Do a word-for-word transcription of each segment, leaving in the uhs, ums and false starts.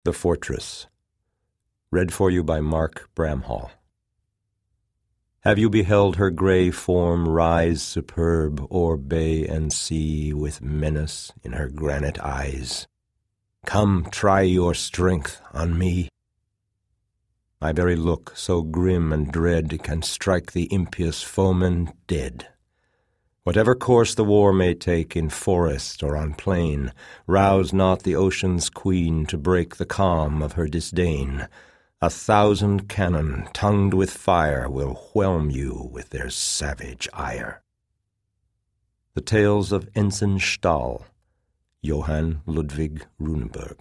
The Fortress. Read for you by Mark Bramhall. Have you beheld her grey form rise superb o'er bay and sea, with menace in her granite eyes? Come, try your strength on me. My very look, so grim and dread, can strike the impious foeman dead. Whatever course the war may take, in forest or on plain, rouse not the ocean's queen to break the calm of her disdain. A thousand cannon, tongued with fire, will whelm you with their savage ire. The Tales of Ensign Stahl, Johann Ludwig Runeberg.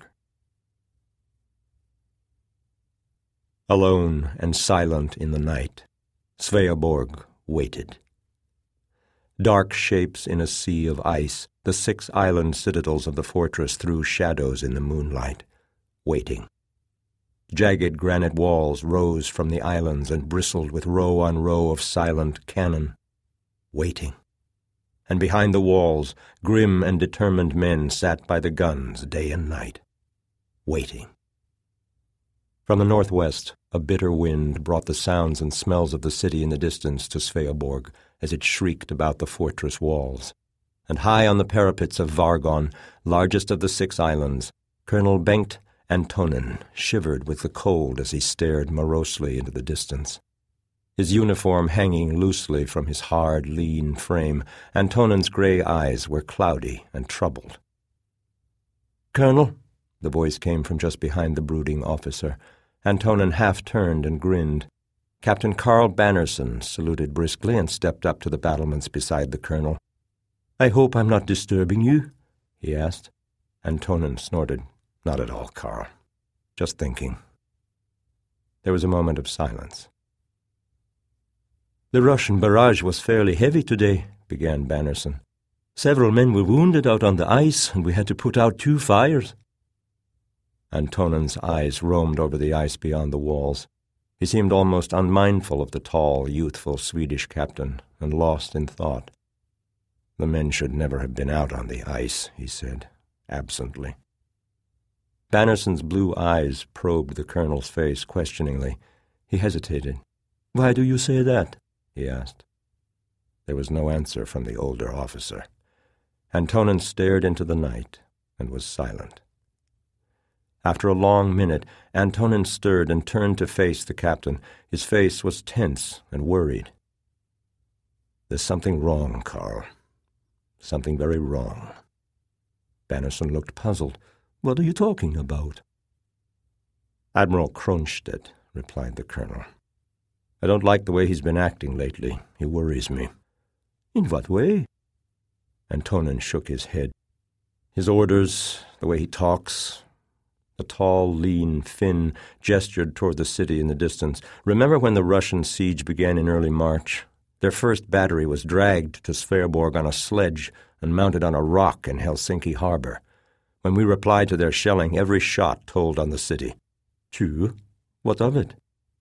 Alone and silent in the night, Sveaborg waited. Dark shapes in a sea of ice, the six island citadels of the fortress threw shadows in the moonlight, waiting. Jagged granite walls rose from the islands and bristled with row on row of silent cannon, waiting. And behind the walls, grim and determined men sat by the guns day and night, waiting. From the northwest, a bitter wind brought the sounds and smells of the city in the distance to Sveaborg as it shrieked about the fortress walls. And high on the parapets of Vargon, largest of the six islands, Colonel Bengt Antonen shivered with the cold as he stared morosely into the distance. His uniform hanging loosely from his hard, lean frame, Antonen's grey eyes were cloudy and troubled. "Colonel," the voice came from just behind the brooding officer. Antonen half turned and grinned. Captain Carl Bannerson saluted briskly and stepped up to the battlements beside the colonel. "I hope I'm not disturbing you?" he asked. Antonen snorted. "Not at all, Carl. Just thinking." There was a moment of silence. "The Russian barrage was fairly heavy today," began Bannerson. "Several men were wounded out on the ice, and we had to put out two fires." Antonen's eyes roamed over the ice beyond the walls. He seemed almost unmindful of the tall, youthful Swedish captain, and lost in thought. "The men should never have been out on the ice," he said, absently. Bannerson's blue eyes probed the colonel's face questioningly. He hesitated. "Why do you say that?" he asked. There was no answer from the older officer. Antonen stared into the night and was silent. After a long minute, Antonen stirred and turned to face the captain. His face was tense and worried. "There's something wrong, Carl. Something very wrong." Bannerson looked puzzled. "What are you talking about?" "Admiral Kronstedt," replied the colonel. "I don't like the way he's been acting lately. He worries me." "In what way?" Antonen shook his head. "His orders, the way he talks." The tall, lean Finn gestured toward the city in the distance. "Remember when the Russian siege began in early March? Their first battery was dragged to Sveaborg on a sledge and mounted on a rock in Helsinki harbor. When we replied to their shelling, every shot told on the city." "True. What of it?"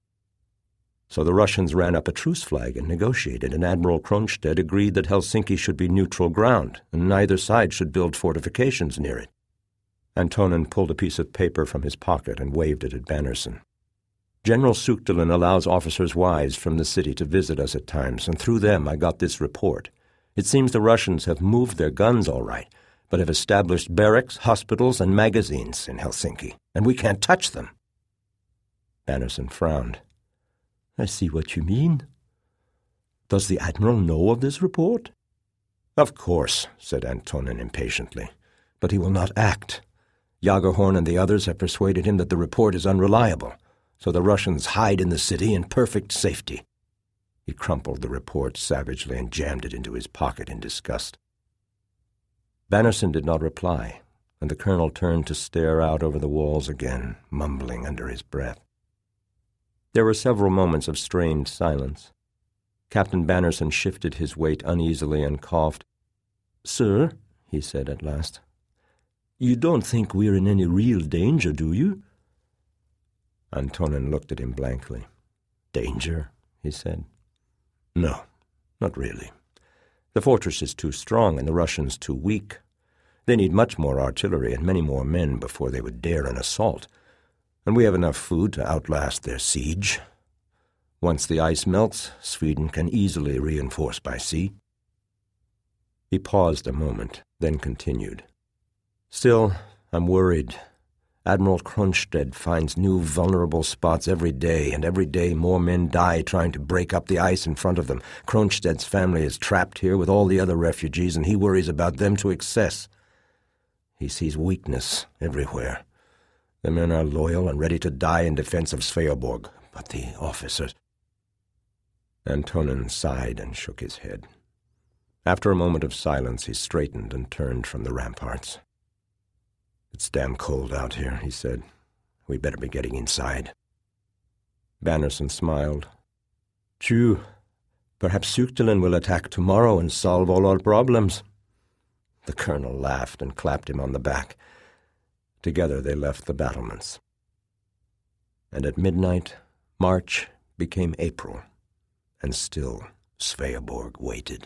"So the Russians ran up a truce flag and negotiated, and Admiral Kronstedt agreed that Helsinki should be neutral ground, and neither side should build fortifications near it." Antonen pulled a piece of paper from his pocket and waved it at Bannerson. "General Suchtelin allows officers' wives from the city to visit us at times, and through them I got this report. It seems the Russians have moved their guns all right, but have established barracks, hospitals, and magazines in Helsinki, and we can't touch them." Bannerson frowned. "I see what you mean. Does the Admiral know of this report?" "Of course," said Antonen impatiently, "but he will not act. Jagerhorn and the others have persuaded him that the report is unreliable, so the Russians hide in the city in perfect safety." He crumpled the report savagely and jammed it into his pocket in disgust. Bannerson did not reply, and the colonel turned to stare out over the walls again, mumbling under his breath. There were several moments of strained silence. Captain Bannerson shifted his weight uneasily and coughed. "Sir," he said at last, "you don't think we're in any real danger, do you?" Antonen looked at him blankly. "Danger?" he said. "No, not really. The fortress is too strong and the Russians too weak. They need much more artillery and many more men before they would dare an assault. and we have enough food to outlast their siege. Once the ice melts, Sweden can easily reinforce by sea." He paused a moment, then continued. "Still, I'm worried. Admiral Kronstedt finds new vulnerable spots every day, and every day more men die trying to break up the ice in front of them. Kronstedt's family is trapped here with all the other refugees, and he worries about them to excess. He sees weakness everywhere. The men are loyal and ready to die in defense of Sveaborg, but the officers—" Antonin sighed and shook his head. After a moment of silence, he straightened and turned from the ramparts. "It's damn cold out here," he said. "We'd better be getting inside." Bannerson smiled. "True. Perhaps Suktelin will attack tomorrow and solve all our problems." The colonel laughed and clapped him on the back. Together they left the battlements. And at midnight, March became April, and still Sveaborg waited.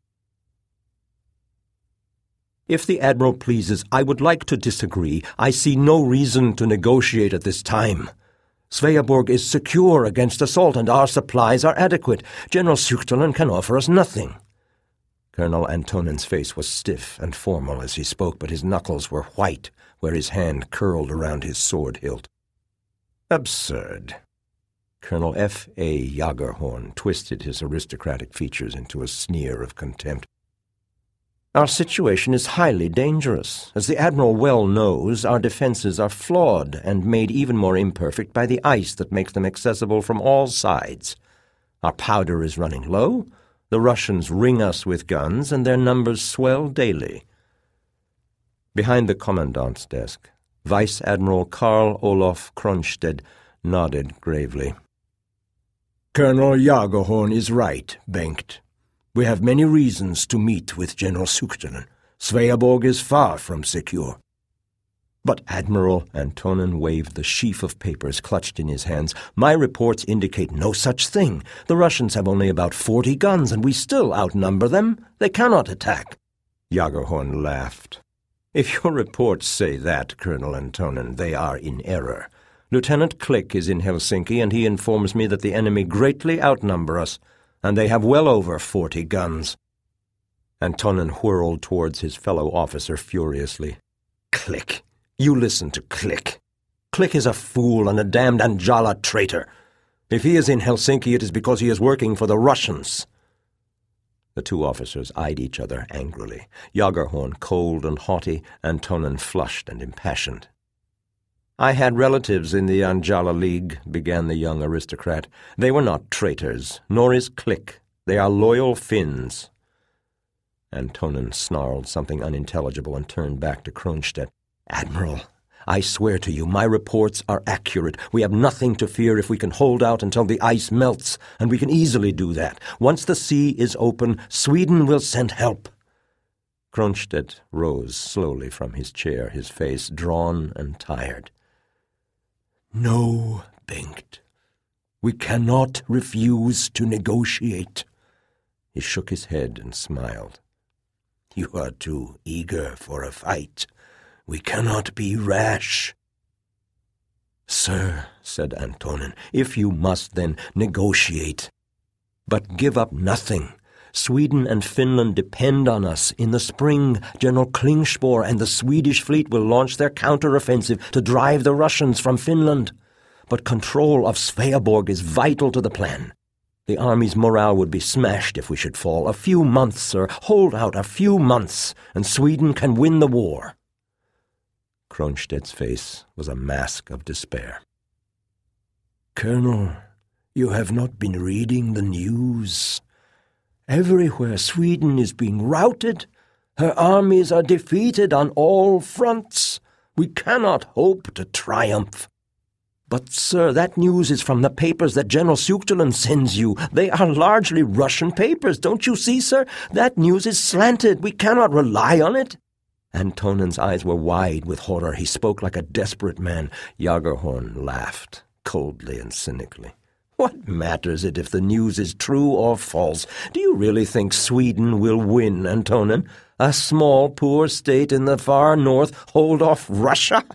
"If the Admiral pleases, I would like to disagree. I see no reason to negotiate at this time. Sveaborg is secure against assault, and our supplies are adequate. General Suktelin can offer us nothing." Colonel Antonin's face was stiff and formal as he spoke, but his knuckles were white where his hand curled around his sword hilt. "Absurd." Colonel F. A. Jagerhorn twisted his aristocratic features into a sneer of contempt. "Our situation is highly dangerous. As the Admiral well knows, our defenses are flawed and made even more imperfect by the ice that makes them accessible from all sides. Our powder is running low, the Russians ring us with guns, and their numbers swell daily." Behind the commandant's desk, Vice Admiral Karl Olof Kronstedt nodded gravely. "Colonel Jagerhorn is right, Bengt. We have many reasons to meet with General Suktelin. Sveaborg is far from secure." "But, Admiral," Antonin waved the sheaf of papers clutched in his hands, "my reports indicate no such thing. The Russians have only about forty guns, and we still outnumber them. They cannot attack." Jagerhorn laughed. "If your reports say that, Colonel Antonin, they are in error. Lieutenant Klick is in Helsinki, and he informs me that the enemy greatly outnumber us, and they have well over forty guns." Antonin whirled towards his fellow officer furiously. "Klick! You listen to Klick. Klick is a fool and a damned Anjala traitor. If he is in Helsinki, it is because he is working for the Russians." The two officers eyed each other angrily, Jagerhorn cold and haughty, Antonin flushed and impassioned. "I had relatives in the Anjala League," began the young aristocrat. "They were not traitors, nor is Klick. They are loyal Finns." Antonin snarled something unintelligible and turned back to Kronstedt. "Admiral, I swear to you, my reports are accurate. We have nothing to fear if we can hold out until the ice melts, and we can easily do that. Once the sea is open, Sweden will send help." Kronstedt rose slowly from his chair, his face drawn and tired. "No, Bengt. We cannot refuse to negotiate." He shook his head and smiled. "You are too eager for a fight. We cannot be rash." "Sir," said Antonin, "if you must, then negotiate. But give up nothing. Sweden and Finland depend on us. In the spring, General Klingspor and the Swedish fleet will launch their counter-offensive to drive the Russians from Finland. But control of Sveaborg is vital to the plan. The army's morale would be smashed if we should fall. A few months, sir. Hold out a few months, and Sweden can win the war." Kronstedt's face was a mask of despair. "Colonel, you have not been reading the news. Everywhere Sweden is being routed. Her armies are defeated on all fronts. We cannot hope to triumph." "But, sir, that news is from the papers that General Suktelin sends you. They are largely Russian papers. Don't you see, sir? That news is slanted. We cannot rely on it." Antonin's eyes were wide with horror. He spoke like a desperate man. Jagerhorn laughed, coldly and cynically. "What matters it if the news is true or false? Do you really think Sweden will win, Antonin? A small, poor state in the far north hold off Russia?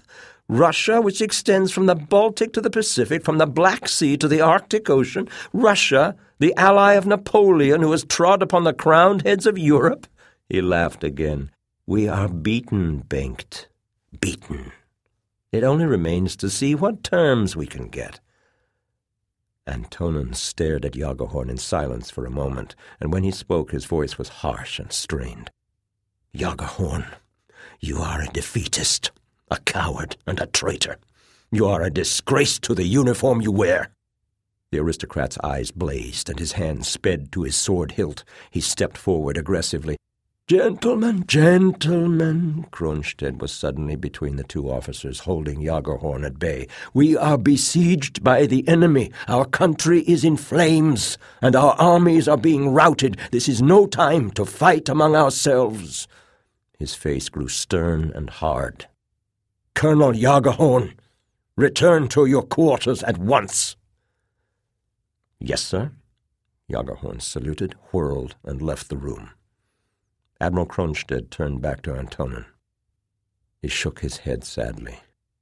Russia, which extends from the Baltic to the Pacific, from the Black Sea to the Arctic Ocean. Russia, the ally of Napoleon, who has trod upon the crowned heads of Europe. He laughed again. We are beaten, Bengt. Beaten. It only remains to see what terms we can get. Antonin stared at Jagerhorn in silence for a moment, and when he spoke his voice was harsh and strained. Jagerhorn, you are a defeatist, a coward and a traitor. You are a disgrace to the uniform you wear. The aristocrat's eyes blazed, and his hand sped to his sword hilt. He stepped forward aggressively. Gentlemen, gentlemen, Kronstedt was suddenly between the two officers, holding Jagerhorn at bay. We are besieged by the enemy. Our country is in flames, and our armies are being routed. This is no time to fight among ourselves. His face grew stern and hard. Colonel Jagerhorn, return to your quarters at once. Yes, sir. Jagerhorn saluted, whirled, and left the room. Admiral Kronstedt turned back to Antonin. He shook his head sadly.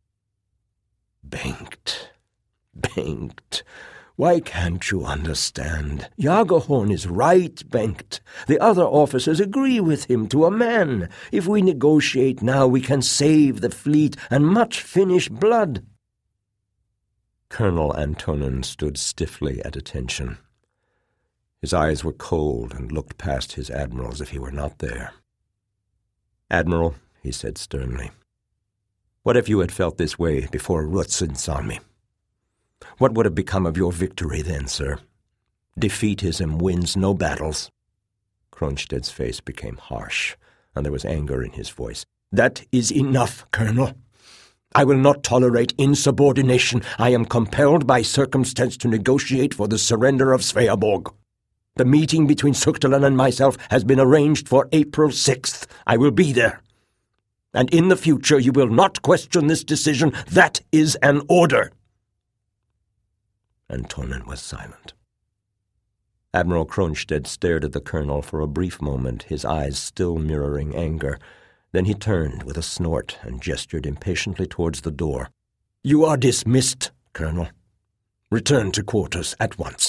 Bengt, Bengt, why can't you understand? Jagerhorn is right, Bengt. The other officers agree with him to a man. If we negotiate now, we can save the fleet and much Finnish blood. Colonel Antonin stood stiffly at attention. His eyes were cold and looked past his admiral as if he were not there. Admiral, he said sternly, what if you had felt this way before Rutsinsalmi? What would have become of your victory then, sir? Defeatism wins no battles. Kronstedt's face became harsh, and there was anger in his voice. That is enough, Colonel. I will not tolerate insubordination. I am compelled by circumstance to negotiate for the surrender of Sveaborg. The meeting between Suchtelen and myself has been arranged for April sixth. I will be there. And in the future you will not question this decision. That is an order. Antonin was silent. Admiral Kronstedt stared at the colonel for a brief moment, his eyes still mirroring anger. Then he turned with a snort and gestured impatiently towards the door. You are dismissed, Colonel. Return to quarters at once.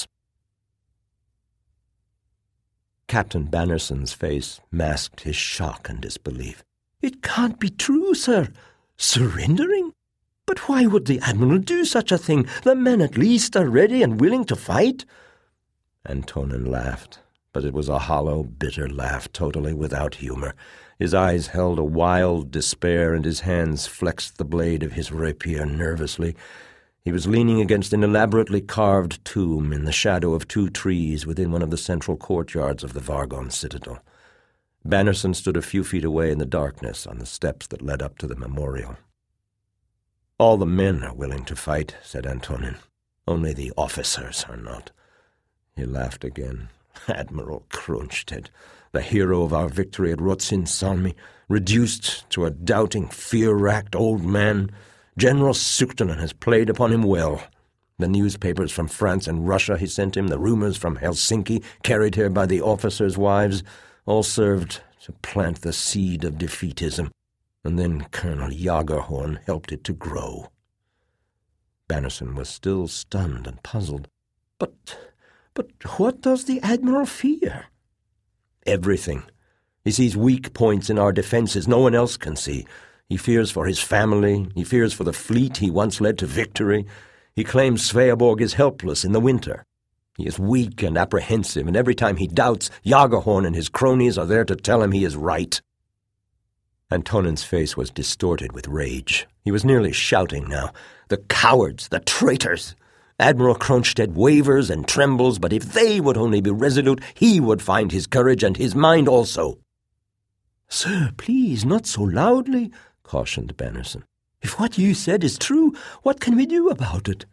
Captain Bannerson's face masked his shock and disbelief. It can't be true, sir. Surrendering? But why would the Admiral do such a thing? The men at least are ready and willing to fight. Antonin laughed, but it was a hollow, bitter laugh, totally without humor. His eyes held a wild despair, and his hands flexed the blade of his rapier nervously. He was leaning against an elaborately carved tomb in the shadow of two trees within one of the central courtyards of the Vargon citadel. Bannerson stood a few feet away in the darkness on the steps that led up to the memorial. All the men are willing to fight, said Antonin. Only the officers are not. He laughed again. Admiral Kronstedt, the hero of our victory at Rutsinsalmi, reduced to a doubting, fear-racked old man. General Suchtelen has played upon him well. The newspapers from France and Russia he sent him, the rumors from Helsinki, carried here by the officers' wives, all served to plant the seed of defeatism, and then Colonel Jagerhorn helped it to grow. Bannerson was still stunned and puzzled. But, but what does the Admiral fear? Everything. He sees weak points in our defenses no one else can see. He fears for his family. He fears for the fleet he once led to victory. He claims Sveaborg is helpless in the winter. He is weak and apprehensive, and every time he doubts, Jagerhorn and his cronies are there to tell him he is right. Antonin's face was distorted with rage. He was nearly shouting now. The cowards, the traitors! Admiral Kronstedt wavers and trembles, but if they would only be resolute, he would find his courage and his mind also. Sir, please, not so loudly, cautioned Bannerson. If what you said is true, what can we do about it?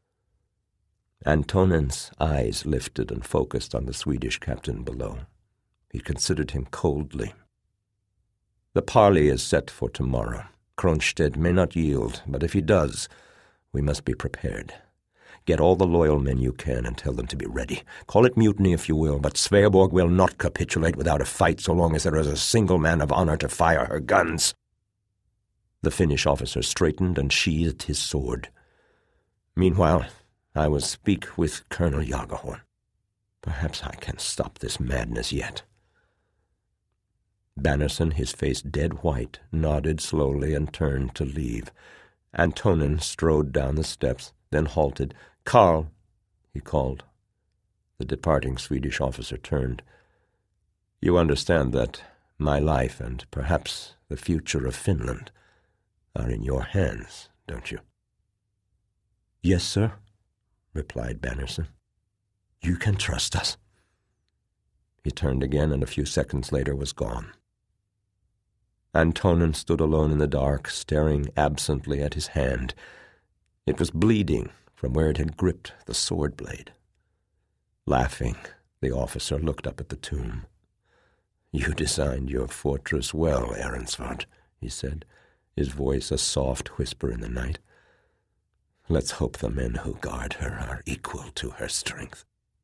Antonin's eyes lifted and focused on the Swedish captain below. He considered him coldly. The parley is set for tomorrow. Kronstedt may not yield, but if he does, we must be prepared. Get all the loyal men you can and tell them to be ready. Call it mutiny if you will, but Sveaborg will not capitulate without a fight so long as there is a single man of honor to fire her guns. The Finnish officer straightened and sheathed his sword. Meanwhile, I will speak with Colonel Jagerhorn. Perhaps I can stop this madness yet. Bannerson, his face dead white, nodded slowly and turned to leave. Antonin strode down the steps, then halted. "Karl," he called. The departing Swedish officer turned. "You understand that my life and perhaps the future of Finland are in your hands, don't you?" "Yes, sir," replied Bannerson. "You can trust us." He turned again, and a few seconds later was gone. Antonin stood alone in the dark, staring absently at his hand. It was bleeding from where it had gripped the sword blade. Laughing, the officer looked up at the tomb. "You designed your fortress well, Ehrensvärd," he said, his voice a soft whisper in the night. "Let's hope the men who guard her are equal to her strength."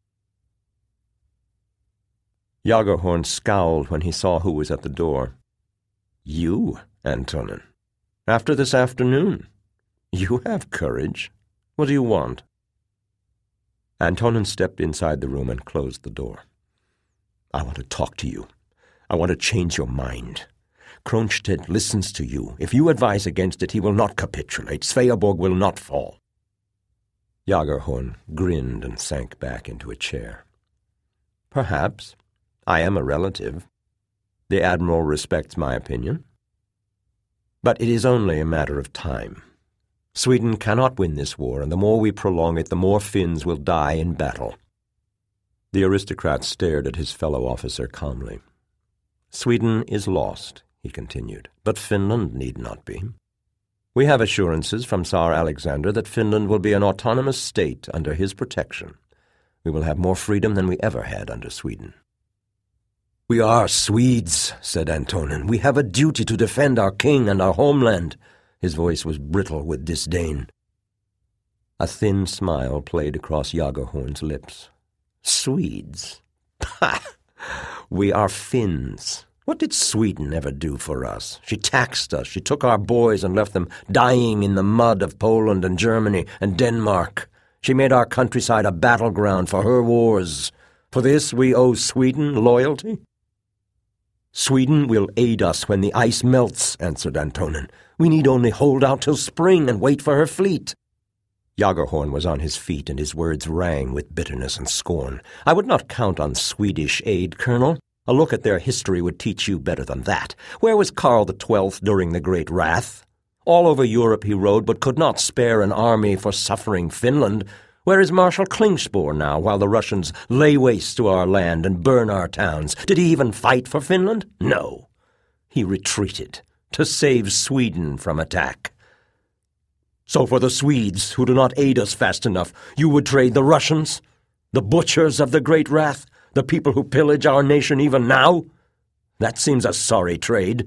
Jagerhorn scowled when he saw who was at the door. "You, Antonin? After this afternoon? You have courage. What do you want?" Antonin stepped inside the room and closed the door. "I want to talk to you. I want to change your mind. Kronstedt listens to you. If you advise against it, he will not capitulate. Sveaborg will not fall." Jagerhorn grinned and sank back into a chair. "Perhaps. I am a relative. The Admiral respects my opinion. But it is only a matter of time. Sweden cannot win this war, and the more we prolong it, the more Finns will die in battle." The aristocrat stared at his fellow officer calmly. "Sweden is lost," he continued, "but Finland need not be. We have assurances from Tsar Alexander that Finland will be an autonomous state under his protection. We will have more freedom than we ever had under Sweden." "We are Swedes," said Antonin. "We have a duty to defend our king and our homeland." His voice was brittle with disdain. A thin smile played across Jagerhorn's lips. "Swedes? Pah! We are Finns. What did Sweden ever do for us? She taxed us. She took our boys and left them dying in the mud of Poland and Germany and Denmark. She made our countryside a battleground for her wars. For this we owe Sweden loyalty?" "Sweden will aid us when the ice melts," answered Antonin. "We need only hold out till spring and wait for her fleet." Jagerhorn was on his feet, and his words rang with bitterness and scorn. "I would not count on Swedish aid, Colonel. A look at their history would teach you better than that. Where was Karl the Twelfth during the Great Wrath? All over Europe he rode, but could not spare an army for suffering Finland. Where is Marshal Klingspor now, while the Russians lay waste to our land and burn our towns? Did he even fight for Finland? No. He retreated to save Sweden from attack. So for the Swedes, who do not aid us fast enough, you would trade the Russians, the butchers of the Great Wrath, the people who pillage our nation even now? That seems a sorry trade."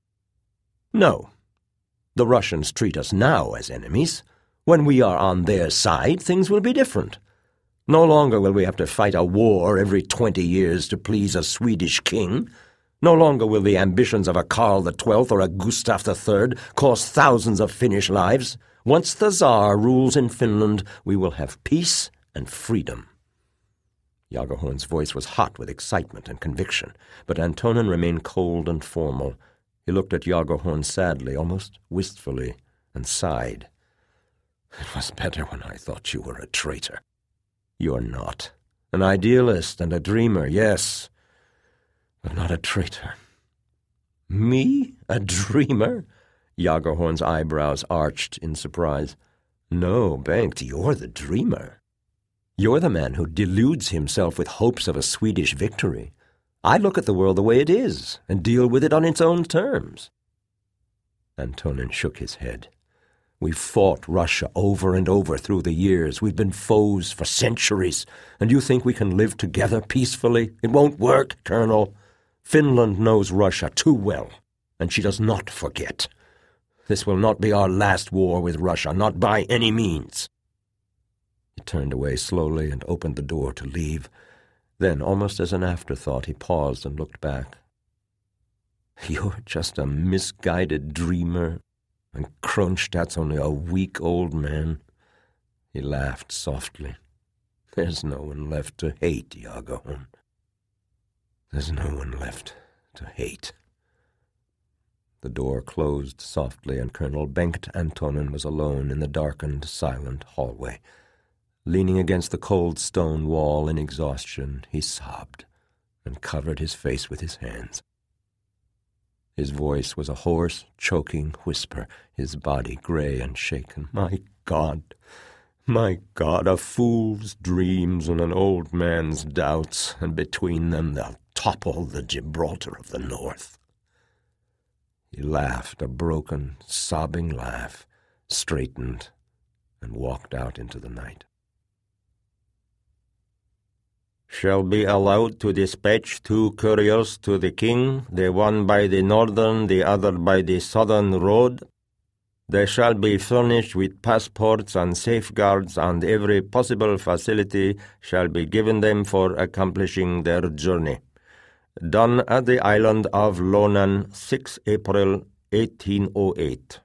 "No. The Russians treat us now as enemies. When we are on their side, things will be different. No longer will we have to fight a war every twenty years to please a Swedish king. No longer will the ambitions of a Karl the Twelfth or a Gustav the Third cost thousands of Finnish lives. Once the Tsar rules in Finland, we will have peace and freedom." Jagerhorn's voice was hot with excitement and conviction, but Antonin remained cold and formal. He looked at Jagerhorn sadly, almost wistfully, and sighed. "It was better when I thought you were a traitor. You're not. An idealist and a dreamer, yes, but not a traitor." "Me? A dreamer?" Jagerhorn's eyebrows arched in surprise. "No, Bengt, you're the dreamer. You're the man who deludes himself with hopes of a Swedish victory. I look at the world the way it is and deal with it on its own terms." Antonin shook his head. "We've fought Russia over and over through the years. We've been foes for centuries, and you think we can live together peacefully? It won't work, Colonel. Finland knows Russia too well, and she does not forget. This will not be our last war with Russia, not by any means." He turned away slowly and opened the door to leave. Then, almost as an afterthought, he paused and looked back. "You're just a misguided dreamer. And Kronstadt's only a weak old man. He laughed softly. There's no one left to hate, Jagerhorn. There's no one left to hate. The door closed softly, and Colonel Bengt Antonen was alone in the darkened, silent hallway. Leaning against the cold stone wall in exhaustion, he sobbed and covered his face with his hands. His voice was a hoarse, choking whisper, his body gray and shaken. My God, my God, a fool's dreams and an old man's doubts, and between them they'll topple the Gibraltar of the North. He laughed, a broken, sobbing laugh, straightened, and walked out into the night. Shall be allowed to dispatch two couriers to the king, the one by the northern, the other by the southern road. They shall be furnished with passports and safeguards, and every possible facility shall be given them for accomplishing their journey. Done at the island of Lonan, the sixth of April, eighteen oh eight.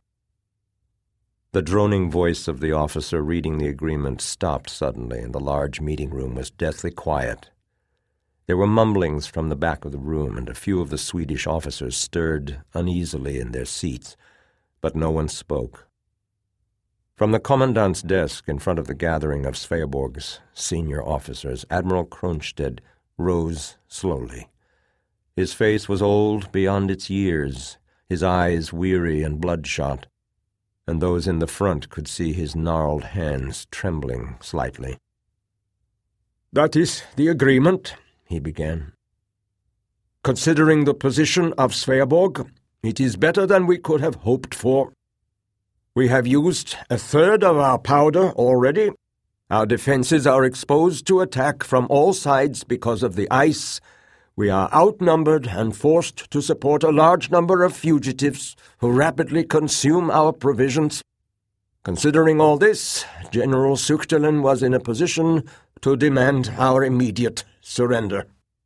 The droning voice of the officer reading the agreement stopped suddenly, and the large meeting room was deathly quiet. There were mumblings from the back of the room, and a few of the Swedish officers stirred uneasily in their seats, but no one spoke. From the commandant's desk in front of the gathering of Sveaborg's senior officers, Admiral Kronstedt rose slowly. His face was old beyond its years, his eyes weary and bloodshot, and those in the front could see his gnarled hands trembling slightly. "That is the agreement," he began. "Considering the position of Sveaborg, it is better than we could have hoped for. We have used a third of our powder already. Our defenses are exposed to attack from all sides because of the ice. We are outnumbered and forced to support a large number of fugitives who rapidly consume our provisions. Considering all this, General Suchtelin was in a position to demand our immediate surrender."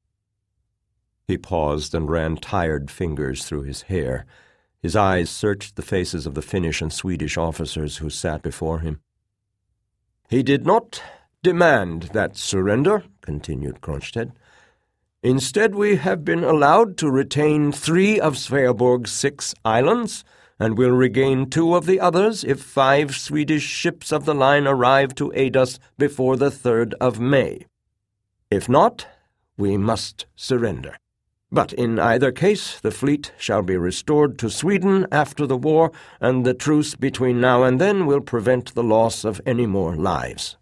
He paused and ran tired fingers through his hair. His eyes searched the faces of the Finnish and Swedish officers who sat before him. "He did not demand that surrender," continued Kronstedt. "Instead, we have been allowed to retain three of Sveaborg's six islands, and will regain two of the others if five Swedish ships of the line arrive to aid us before the third of May. If not, we must surrender. But in either case, the fleet shall be restored to Sweden after the war, and the truce between now and then will prevent the loss of any more lives."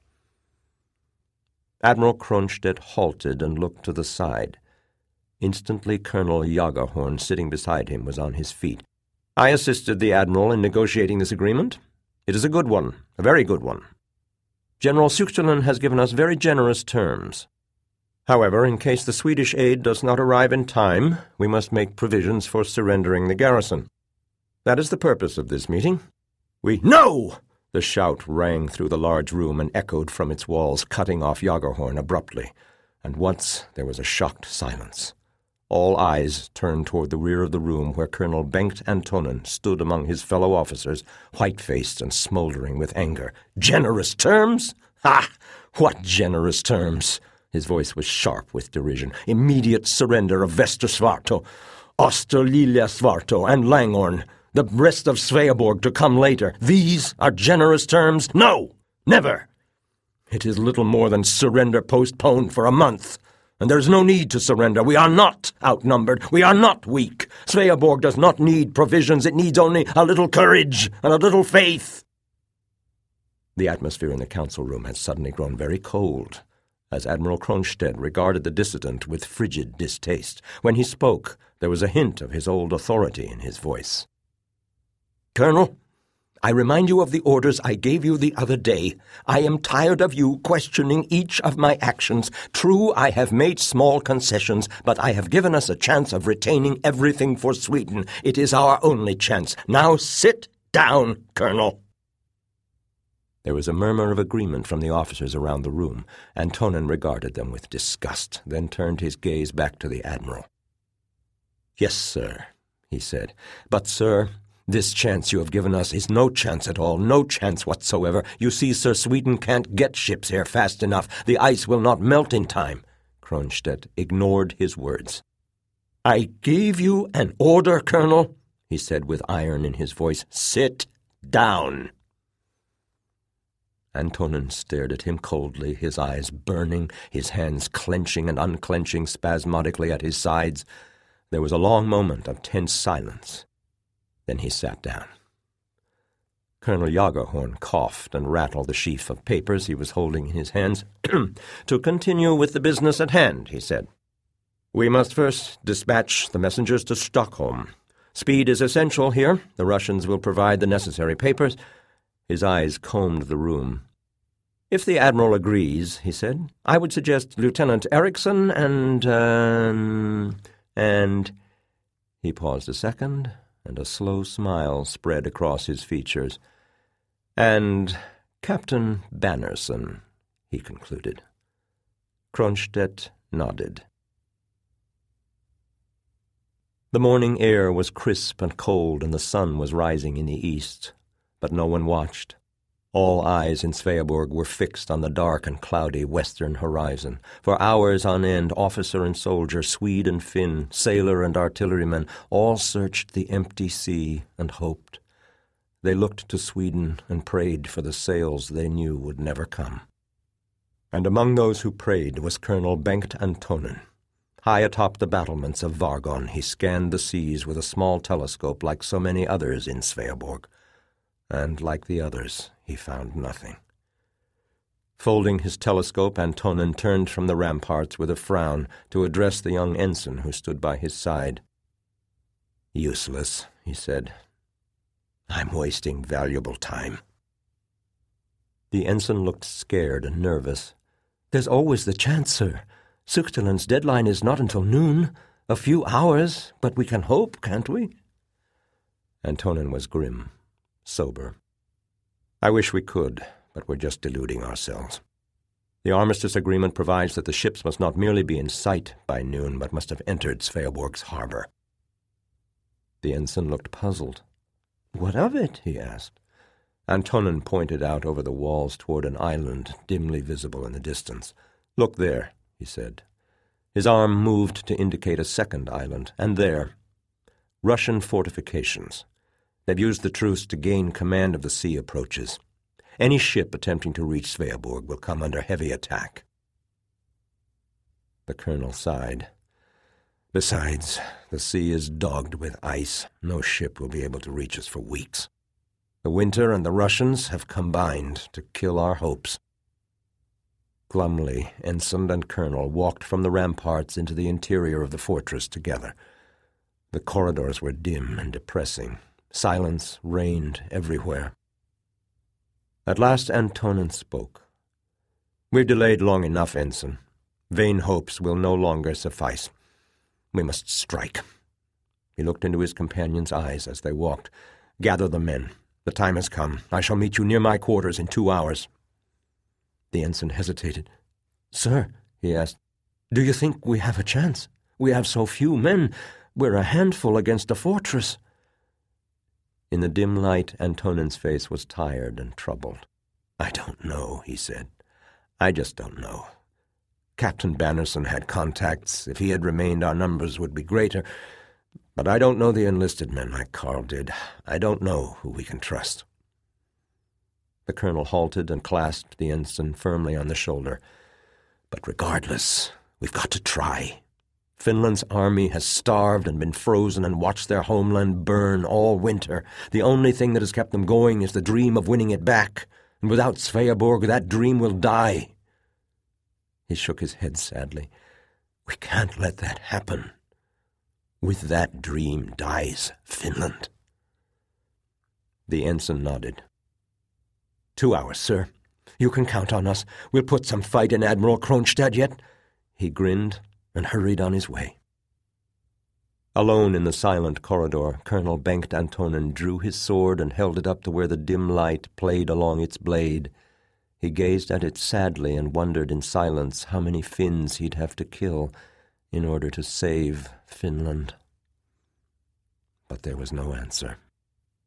Admiral Kronstedt halted and looked to the side. Instantly, Colonel Jagerhorn, sitting beside him, was on his feet. "I assisted the Admiral in negotiating this agreement. It is a good one, a very good one. General Suchtelin has given us very generous terms. However, in case the Swedish aid does not arrive in time, we must make provisions for surrendering the garrison. That is the purpose of this meeting. We—" "No!" The shout rang through the large room and echoed from its walls, cutting off Jagerhorn abruptly, and once there was a shocked silence. All eyes turned toward the rear of the room where Colonel Bengt Antonen stood among his fellow officers, white-faced and smoldering with anger. "Generous terms? Ha! What generous terms?" His voice was sharp with derision. "Immediate surrender of Västersvarto, Österliljesvarto, and Langorn. The rest of Sveaborg to come later. These are generous terms? No! Never! It is little more than surrender postponed for a month. And there is no need to surrender. We are not outnumbered. We are not weak. Sveaborg does not need provisions. It needs only a little courage and a little faith." The atmosphere in the council room had suddenly grown very cold, as Admiral Kronstedt regarded the dissident with frigid distaste. When he spoke, there was a hint of his old authority in his voice. "Colonel, I remind you of the orders I gave you the other day. I am tired of you questioning each of my actions. True, I have made small concessions, but I have given us a chance of retaining everything for Sweden. It is our only chance. Now sit down, Colonel." There was a murmur of agreement from the officers around the room. Antonen regarded them with disgust, then turned his gaze back to the Admiral. "Yes, sir," he said. "But, sir, This chance you have given us is no chance at all, no chance whatsoever. You see, Sir Sweden can't get ships here fast enough. The ice will not melt in time." Kronstedt ignored his words. "I gave you an order, Colonel," he said with iron in his voice. "Sit down." Antonin stared at him coldly, his eyes burning, his hands clenching and unclenching spasmodically at his sides. There was a long moment of tense silence. Then he sat down. Colonel Jagerhorn coughed and rattled the sheaf of papers he was holding in his hands. "To continue with the business at hand," he said. "We must first dispatch the messengers to Stockholm. Speed is essential here. The Russians will provide the necessary papers." His eyes combed the room. "If the Admiral agrees," he said, "I would suggest Lieutenant Eriksson and, uh, and—" He paused a second, and a slow smile spread across his features. "And Captain Bannerson," he concluded. Kronstedt nodded. The morning air was crisp and cold, and the sun was rising in the east. But no one watched. All eyes in Sveaborg were fixed on the dark and cloudy western horizon. For hours on end, officer and soldier, Swede and Finn, sailor and artilleryman, all searched the empty sea and hoped. They looked to Sweden and prayed for the sails they knew would never come. And among those who prayed was Colonel Bengt Antonin. High atop the battlements of Vargon, he scanned the seas with a small telescope like so many others in Sveaborg. And like the others, he found nothing. Folding his telescope, Antonin turned from the ramparts with a frown to address the young ensign who stood by his side. "Useless," he said. "I'm wasting valuable time." The ensign looked scared and nervous. "There's always the chance, sir. Suchterland's deadline is not until noon. A few hours, but we can hope, can't we?" Antonin was grim, sober. "I wish we could, but we're just deluding ourselves. The armistice agreement provides that the ships must not merely be in sight by noon, but must have entered Sveaborg's harbor." The ensign looked puzzled. "What of it?" he asked. Antonin pointed out over the walls toward an island dimly visible in the distance. "Look there," he said. His arm moved to indicate a second island, and there, Russian fortifications. They've used the truce to gain command of the sea approaches. Any ship attempting to reach Sveaborg will come under heavy attack." The colonel sighed. "Besides, the sea is dogged with ice. No ship will be able to reach us for weeks. The winter and the Russians have combined to kill our hopes." Glumly, ensign and colonel walked from the ramparts into the interior of the fortress together. The corridors were dim and depressing. Silence reigned everywhere. At last Antonin spoke. "We've delayed long enough, ensign. Vain hopes will no longer suffice. We must strike." He looked into his companion's eyes as they walked. "Gather the men. The time has come. I shall meet you near my quarters in two hours." The ensign hesitated. "Sir," he asked, "do you think we have a chance? We have so few men. We're a handful against a fortress." In the dim light, Antonin's face was tired and troubled. "I don't know," he said. "I just don't know. Captain Bannerson had contacts. If he had remained, our numbers would be greater. But I don't know the enlisted men like Carl did. I don't know who we can trust." The colonel halted and clasped the ensign firmly on the shoulder. "But regardless, we've got to try. Finland's army has starved and been frozen and watched their homeland burn all winter. The only thing that has kept them going is the dream of winning it back, and without Sveaborg, that dream will die." He shook his head sadly. "We can't let that happen. With that dream dies Finland." The ensign nodded. "Two hours, sir. You can count on us. We'll put some fight in Admiral Kronstedt yet." He grinned and hurried on his way. Alone in the silent corridor, Colonel Bengt Antonin drew his sword and held it up to where the dim light played along its blade. He gazed at it sadly and wondered in silence how many Finns he'd have to kill in order to save Finland. But there was no answer.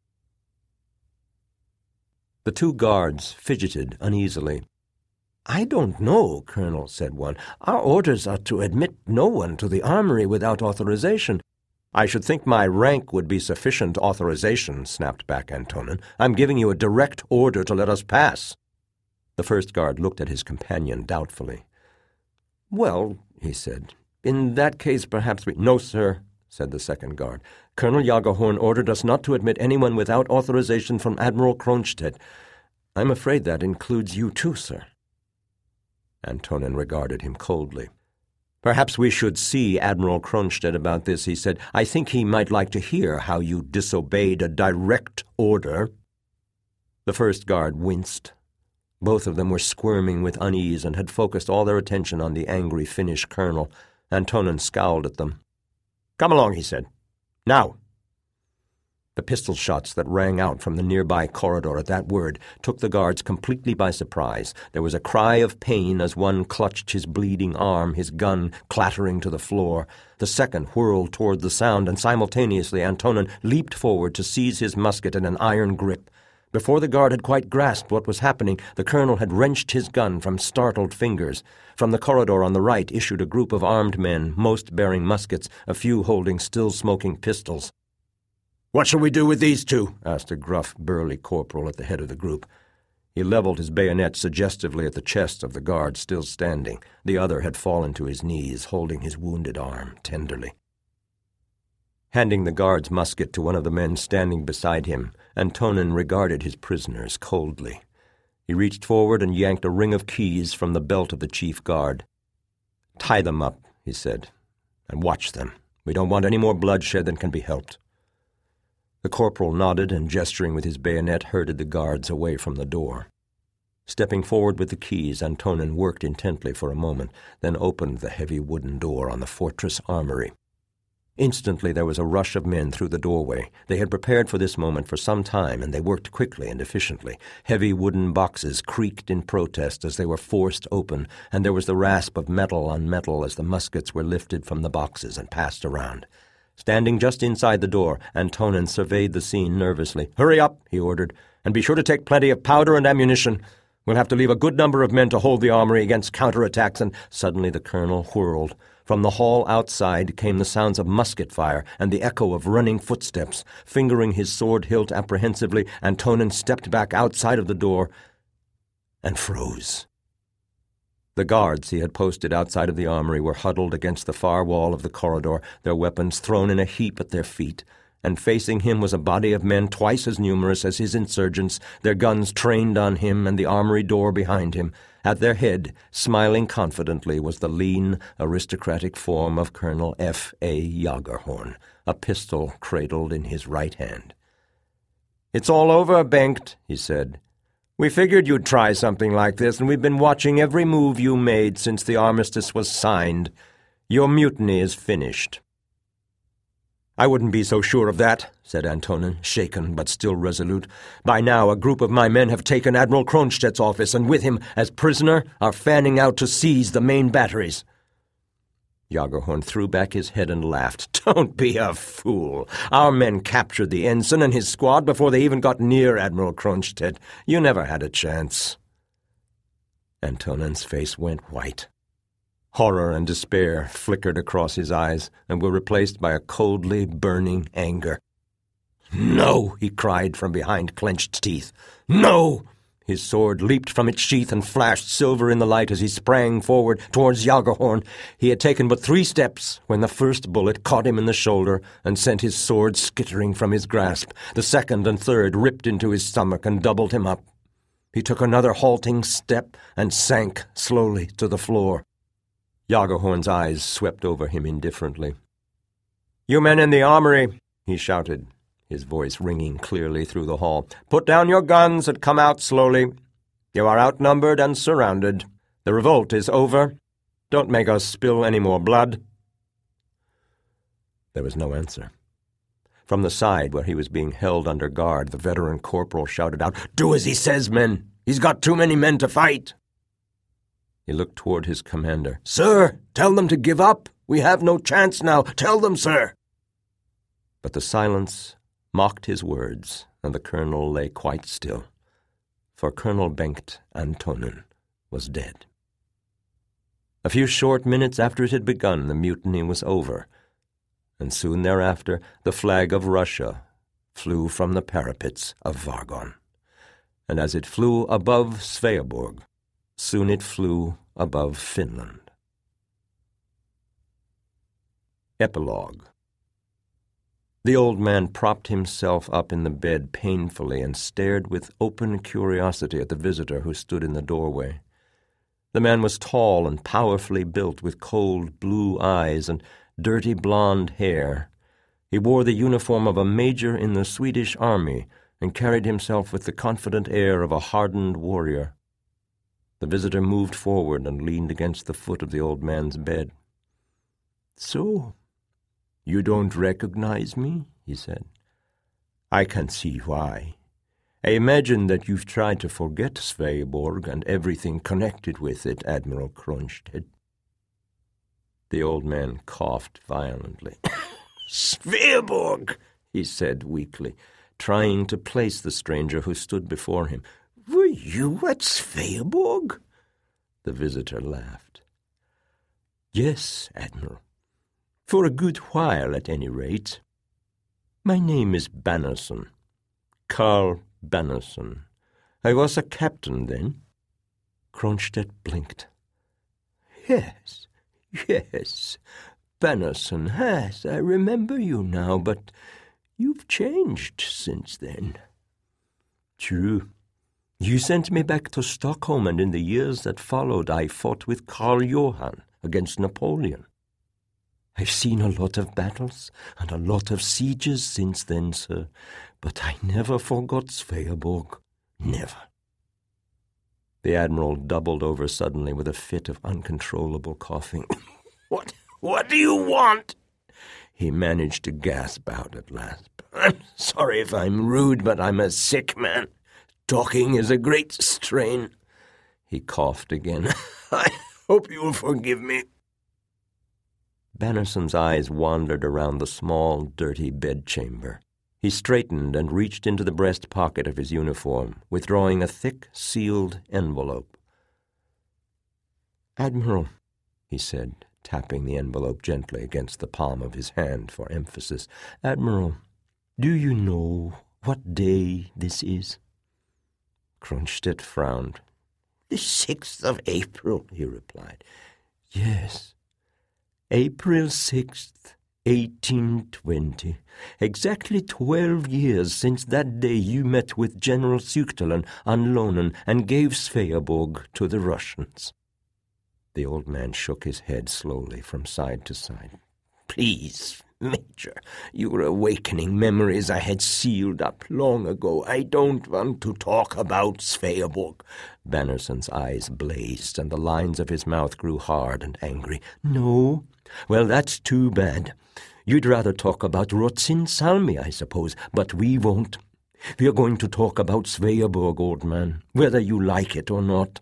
The two guards fidgeted uneasily. "I don't know, Colonel," said one. "Our orders are to admit no one to the armory without authorization." "I should think my rank would be sufficient authorization," snapped back Antonin. "I'm giving you a direct order to let us pass." The first guard looked at his companion doubtfully. "Well," he said, "in that case perhaps we—" "No, sir," said the second guard. "Colonel Jagerhorn ordered us not to admit anyone without authorization from Admiral Kronstadt. I'm afraid that includes you too, sir." Antonin regarded him coldly. "Perhaps we should see Admiral Kronstadt about this," he said. "I think he might like to hear how you disobeyed a direct order." The first guard winced. Both of them were squirming with unease and had focused all their attention on the angry Finnish colonel. Antonin scowled at them. "Come along," he said. "Now." The pistol shots that rang out from the nearby corridor at that word took the guards completely by surprise. There was a cry of pain as one clutched his bleeding arm, his gun clattering to the floor. The second whirled toward the sound, and simultaneously Antonin leaped forward to seize his musket in an iron grip. Before the guard had quite grasped what was happening, the colonel had wrenched his gun from startled fingers. From the corridor on the right issued a group of armed men, most bearing muskets, a few holding still-smoking pistols. "What shall we do with these two?" asked a gruff, burly corporal at the head of the group. He leveled his bayonet suggestively at the chest of the guard still standing. The other had fallen to his knees, holding his wounded arm tenderly. Handing the guard's musket to one of the men standing beside him, Antonin regarded his prisoners coldly. He reached forward and yanked a ring of keys from the belt of the chief guard. "Tie them up," he said, "and watch them. We don't want any more bloodshed than can be helped." The corporal nodded and, gesturing with his bayonet, herded the guards away from the door. Stepping forward with the keys, Antonin worked intently for a moment, then opened the heavy wooden door on the fortress armory. Instantly there was a rush of men through the doorway. They had prepared for this moment for some time, and they worked quickly and efficiently. Heavy wooden boxes creaked in protest as they were forced open, and there was the rasp of metal on metal as the muskets were lifted from the boxes and passed around. Standing just inside the door, Antonin surveyed the scene nervously. "Hurry up," he ordered, "and be sure to take plenty of powder and ammunition. We'll have to leave a good number of men to hold the armory against counterattacks." And suddenly the colonel whirled. From the hall outside came the sounds of musket fire and the echo of running footsteps. Fingering his sword hilt apprehensively, Antonin stepped back outside of the door and froze. The guards he had posted outside of the armory were huddled against the far wall of the corridor, their weapons thrown in a heap at their feet, and facing him was a body of men twice as numerous as his insurgents, their guns trained on him and the armory door behind him. At their head, smiling confidently, was the lean, aristocratic form of Colonel F A Jagerhorn, a pistol cradled in his right hand. "It's all over, Bengt," he said. "We figured you'd try something like this, and we've been watching every move you made since the armistice was signed. Your mutiny is finished." "I wouldn't be so sure of that," said Antonin, shaken but still resolute. "By now a group of my men have taken Admiral Kronstadt's office, and with him, as prisoner, are fanning out to seize the main batteries." Jagerhorn threw back his head and laughed. "Don't be a fool. Our men captured the ensign and his squad before they even got near Admiral Kronstadt. You never had a chance." Antonin's face went white. Horror and despair flickered across his eyes and were replaced by a coldly burning anger. "No!" he cried from behind clenched teeth. "No!" His sword leaped from its sheath and flashed silver in the light as he sprang forward towards Jagerhorn. He had taken but three steps when the first bullet caught him in the shoulder and sent his sword skittering from his grasp. The second and third ripped into his stomach and doubled him up. He took another halting step and sank slowly to the floor. Jagerhorn's eyes swept over him indifferently. "You men in the armory," he shouted, his voice ringing clearly through the hall, "put down your guns and come out slowly. You are outnumbered and surrounded. The revolt is over. Don't make us spill any more blood." There was no answer. From the side where he was being held under guard, the veteran corporal shouted out, "Do as he says, men! He's got too many men to fight!" He looked toward his commander. "Sir, tell them to give up. We have no chance now. Tell them, sir." But the silence mocked his words, and the colonel lay quite still. for Colonel Bengt Antonen was dead. A few short minutes after it had begun, the mutiny was over, and soon thereafter the flag of Russia flew from the parapets of Vargon. And as it flew above Sveaborg, soon it flew above Finland. Epilogue. The old man propped himself up in the bed painfully and stared with open curiosity at the visitor who stood in the doorway. The man was tall and powerfully built, with cold blue eyes and dirty blonde hair. He wore the uniform of a major in the Swedish army and carried himself with the confident air of a hardened warrior. The visitor moved forward and leaned against the foot of the old man's bed. "So, you don't recognize me?" he said. "I can see why. I imagine that you've tried to forget Sveaborg and everything connected with it, Admiral Kronstedt." The old man coughed violently. "Sveaborg," he said weakly, trying to place the stranger who stood before him. "Were you at Sveaborg?" The visitor laughed. "Yes, Admiral. For a good while, at any rate. My name is Bannerson. Carl Bannerson. I was a captain then." Kronstedt blinked. "Yes, yes, Bannerson, yes, I remember you now, but you've changed since then." "True. You sent me back to Stockholm, and in the years that followed I fought with Karl Johan against Napoleon. I've seen a lot of battles and a lot of sieges since then, sir, but I never forgot Sveaborg. Never." The Admiral doubled over suddenly with a fit of uncontrollable coughing. What, what do you want?" he managed to gasp out at last. "I'm sorry if I'm rude, but I'm a sick man. Talking is a great strain." He coughed again. "I hope you'll forgive me." Bannerson's eyes wandered around the small, dirty bedchamber. He straightened and reached into the breast pocket of his uniform, withdrawing a thick, sealed envelope. "Admiral," he said, tapping the envelope gently against the palm of his hand for emphasis, "Admiral, do you know what day this is?" Kronstedt frowned. "The sixth of April, he replied. "Yes. April sixth, eighteen twenty. Exactly twelve years since that day you met with General Sukhtelen on Lonen and gave Sveaborg to the Russians." The old man shook his head slowly from side to side. "Please, Major, you are awakening memories I had sealed up long ago. I don't want to talk about Sveaborg." Bannerson's eyes blazed, and the lines of his mouth grew hard and angry. "No? Well, that's too bad. You'd rather talk about Rotsin Salmi, I suppose, but we won't. We are going to talk about Sveaborg, old man, whether you like it or not."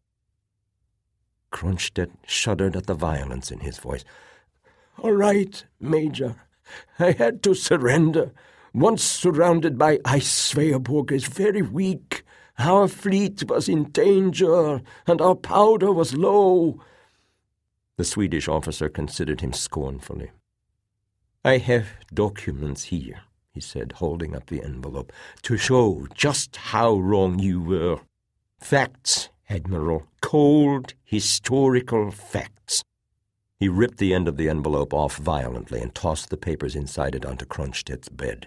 Kronstedt shuddered at the violence in his voice. "All right, Major. I had to surrender. Once surrounded by ice, Sveaborg is very weak. Our fleet was in danger, and our powder was low." The Swedish officer considered him scornfully. "I have documents here," he said, holding up the envelope, "to show just how wrong you were. Facts, Admiral, cold, historical facts." He ripped the end of the envelope off violently and tossed the papers inside it onto Kronstedt's bed.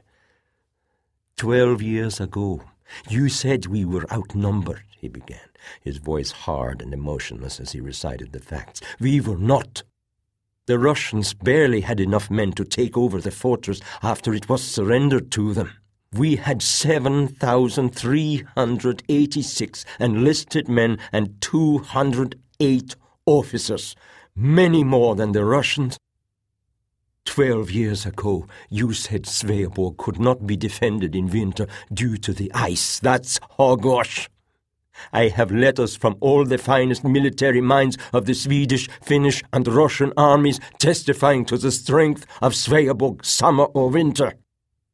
Twelve years ago, you said we were outnumbered," he began, his voice hard and emotionless as he recited the facts. "We were not. The Russians barely had enough men to take over the fortress after it was surrendered to them. We had seven thousand three hundred eighty-six enlisted men and two hundred eight officers, many more than the Russians. Twelve years ago, you said Sveaborg could not be defended in winter due to the ice. That's hogwash. I have letters from all the finest military minds of the Swedish, Finnish, and Russian armies testifying to the strength of Sveaborg, summer or winter.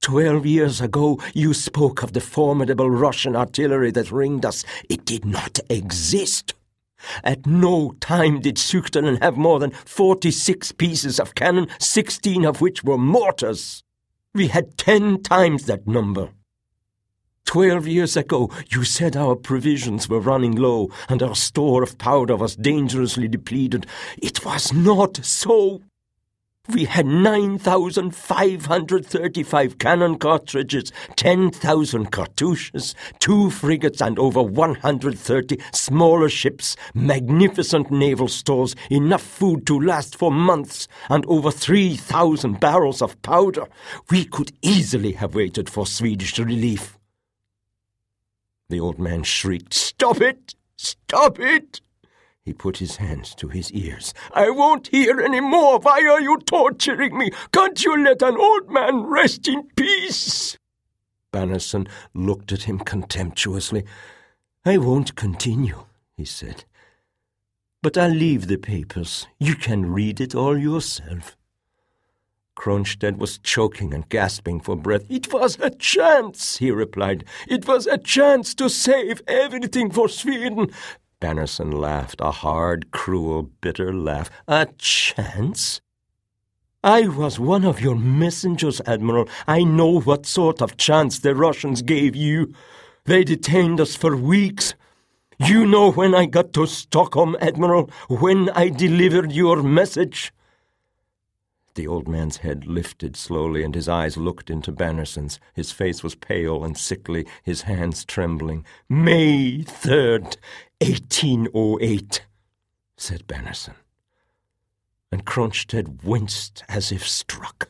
Twelve years ago you spoke of the formidable Russian artillery that ringed us. It did not exist. At no time did Sukhtelen have more than forty-six pieces of cannon, sixteen of which were mortars. We had ten times that number. Twelve years ago, you said our provisions were running low and our store of powder was dangerously depleted. It was not so. We had nine thousand five hundred thirty-five cannon cartridges, ten thousand cartouches, two frigates and over one hundred thirty smaller ships, magnificent naval stores, enough food to last for months, and over three thousand barrels of powder. We could easily have waited for Swedish relief. The old man shrieked, "Stop it! Stop it!" He put his hands to his ears. "I won't hear any more. Why are you torturing me? Can't you let an old man rest in peace?" Bannarson looked at him contemptuously. "I won't continue," he said. "But I'll leave the papers. You can read it all yourself." Kronstedt was choking and gasping for breath. "It was a chance," he replied. "It was a chance to save everything for Sweden." Bannarson laughed, a hard, cruel, bitter laugh. "A chance? I was one of your messengers, Admiral. I know what sort of chance the Russians gave you. They detained us for weeks. You know when I got to Stockholm, Admiral, when I delivered your message." The old man's head lifted slowly, and his eyes looked into Bannarson's. His face was pale and sickly, his hands trembling. "May third, eighteen oh eight, said Bannarson. And Kronstedt winced as if struck.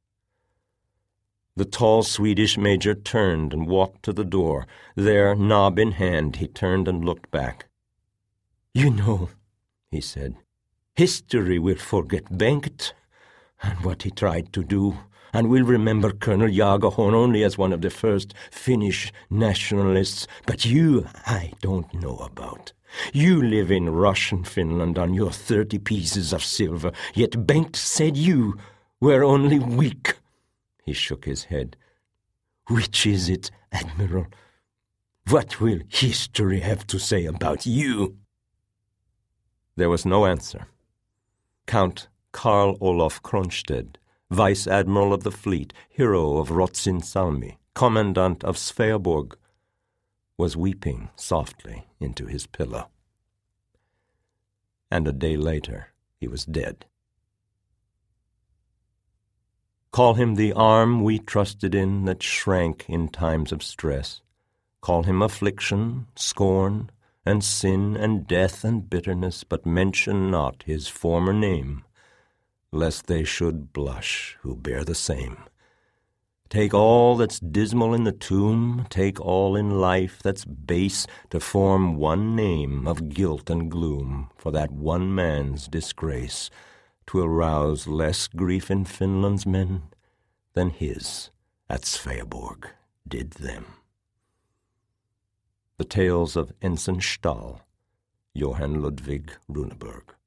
The tall Swedish major turned and walked to the door. There, knob in hand, he turned and looked back. "You know," he said, "history will forget Bengt and what he tried to do, and will remember Colonel Jägerhorn only as one of the first Finnish nationalists. But you I don't know about. You live in Russian Finland on your thirty pieces of silver, yet Bengt said you were only weak." He shook his head. "Which is it, Admiral? What will history have to say about you?" There was no answer. Count Karl Olof Kronstedt, Vice Admiral of the Fleet, hero of Rotsin-Salmi, Commandant of Sveaborg, was weeping softly into his pillow. And a day later he was dead. Call him the arm we trusted in that shrank in times of stress. Call him affliction, scorn, and sin, and death, and bitterness, but mention not his former name, lest they should blush who bear the same. Take all that's dismal in the tomb, take all in life that's base, to form one name of guilt and gloom for that one man's disgrace. 'Twill rouse less grief in Finland's men than his at Sveaborg did them. The Tales of Ensign Stahl, Johann Ludwig Runeberg.